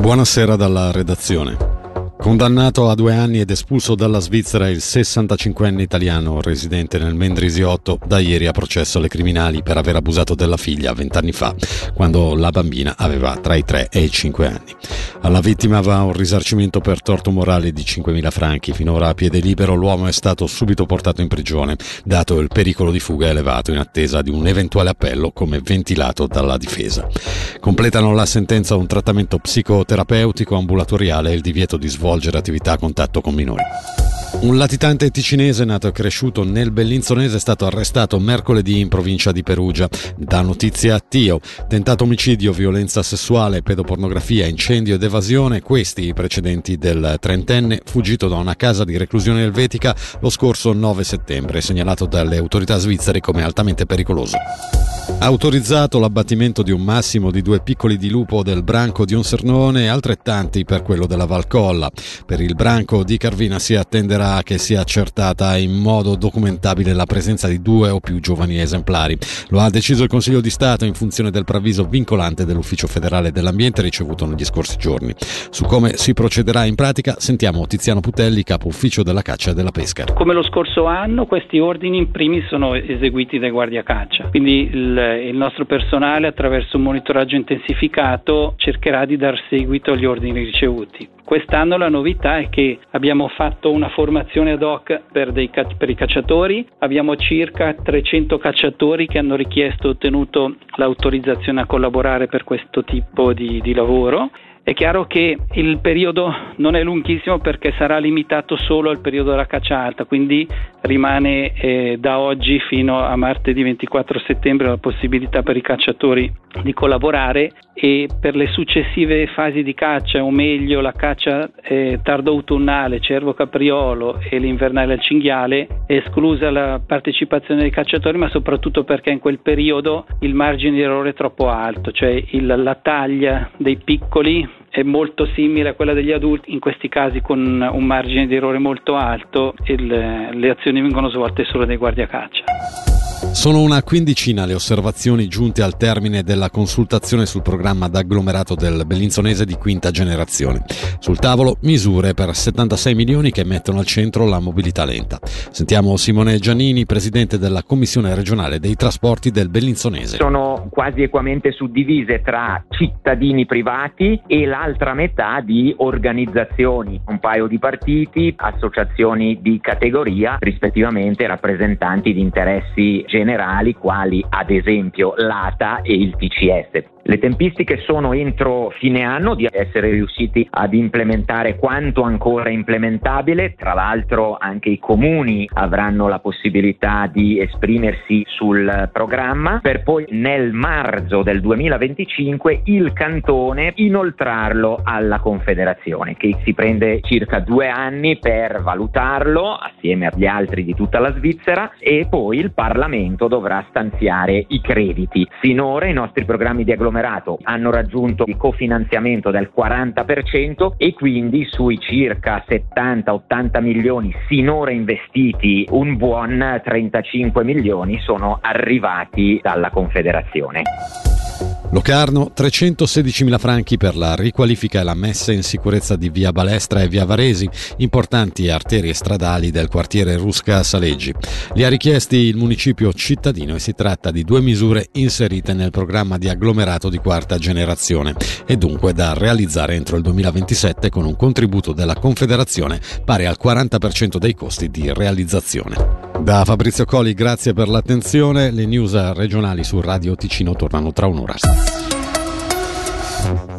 Buonasera dalla redazione. Condannato a 2 anni ed espulso dalla Svizzera il 65enne italiano residente nel Mendrisiotto, da ieri a processo alle criminali per aver abusato della figlia 20 anni fa, quando la bambina aveva tra i 3 e i 5 anni. Alla vittima va un risarcimento per torto morale di 5.000 franchi. Finora a piede libero l'uomo è stato subito portato in prigione, dato il pericolo di fuga elevato in attesa di un eventuale appello, come ventilato dalla difesa. Completano la sentenza un trattamento psicoterapeutico ambulatoriale e il divieto di svolgere attività a contatto con minori. Un latitante ticinese nato e cresciuto nel Bellinzonese è stato arrestato mercoledì in provincia di Perugia. Da Notizia Tio, tentato omicidio, violenza sessuale, pedopornografia, incendio ed evasione, questi i precedenti del trentenne fuggito da una casa di reclusione elvetica lo scorso 9 settembre, segnalato dalle autorità svizzere come altamente pericoloso. Autorizzato l'abbattimento di un massimo di 2 piccoli di lupo del branco di Onsernone e altrettanti per quello della Valcolla. Per il branco di Carvina si attenderà che sia accertata in modo documentabile la presenza di 2 o più giovani esemplari. Lo ha deciso il Consiglio di Stato in funzione del preavviso vincolante dell'Ufficio federale dell'ambiente ricevuto negli scorsi giorni. Su come si procederà in pratica sentiamo Tiziano Putelli, capo ufficio della caccia e della pesca. Come lo scorso anno, questi ordini in primis sono eseguiti dai guardiacaccia, quindi il nostro personale attraverso un monitoraggio intensificato cercherà di dar seguito agli ordini ricevuti. Quest'anno la novità è che abbiamo fatto una formazione ad hoc per i cacciatori, abbiamo circa 300 cacciatori che hanno richiesto e ottenuto l'autorizzazione a collaborare per questo tipo di lavoro. È chiaro che il periodo non è lunghissimo perché sarà limitato solo al periodo della caccia alta, quindi rimane da oggi fino a martedì 24 settembre la possibilità per i cacciatori di collaborare, e per le successive fasi di caccia, o meglio la caccia tardo-autunnale, cervo-capriolo e l'invernale al cinghiale, è esclusa la partecipazione dei cacciatori, ma soprattutto perché in quel periodo il margine di errore è troppo alto, cioè la taglia dei piccoli è molto simile a quella degli adulti, in questi casi con un margine di errore molto alto, e le azioni vengono svolte solo dai guardiacaccia. Sono una quindicina le osservazioni giunte al termine della consultazione sul programma d'agglomerato del Bellinzonese di quinta generazione. Sul tavolo misure per 76 milioni che mettono al centro la mobilità lenta. Sentiamo Simone Giannini, presidente della Commissione regionale dei trasporti del Bellinzonese. Sono quasi equamente suddivise tra cittadini privati e l'altra metà di organizzazioni, un paio di partiti, associazioni di categoria, rispettivamente rappresentanti di interessi generali quali ad esempio l'ATA e il TCS. Le tempistiche sono entro fine anno di essere riusciti ad implementare quanto ancora implementabile. Tra l'altro anche i comuni avranno la possibilità di esprimersi sul programma, per poi nel marzo del 2025 il cantone inoltrarlo alla Confederazione, che si prende circa 2 anni per valutarlo assieme agli altri di tutta la Svizzera, e poi il Parlamento dovrà stanziare i crediti. Sinora i nostri programmi di agglomerato hanno raggiunto il cofinanziamento del 40% e quindi sui circa 70-80 milioni sinora investiti un buon 35 milioni sono arrivati dalla Confederazione. Locarno, 316.000 franchi per la riqualifica e la messa in sicurezza di via Balestra e via Varesi, importanti arterie stradali del quartiere Rusca-Saleggi. Li ha richiesti il municipio cittadino e si tratta di 2 misure inserite nel programma di agglomerato di quarta generazione e dunque da realizzare entro il 2027 con un contributo della Confederazione pari al 40% dei costi di realizzazione. Da Fabrizio Coli, grazie per l'attenzione. Le news regionali su Radio Ticino tornano tra un'ora.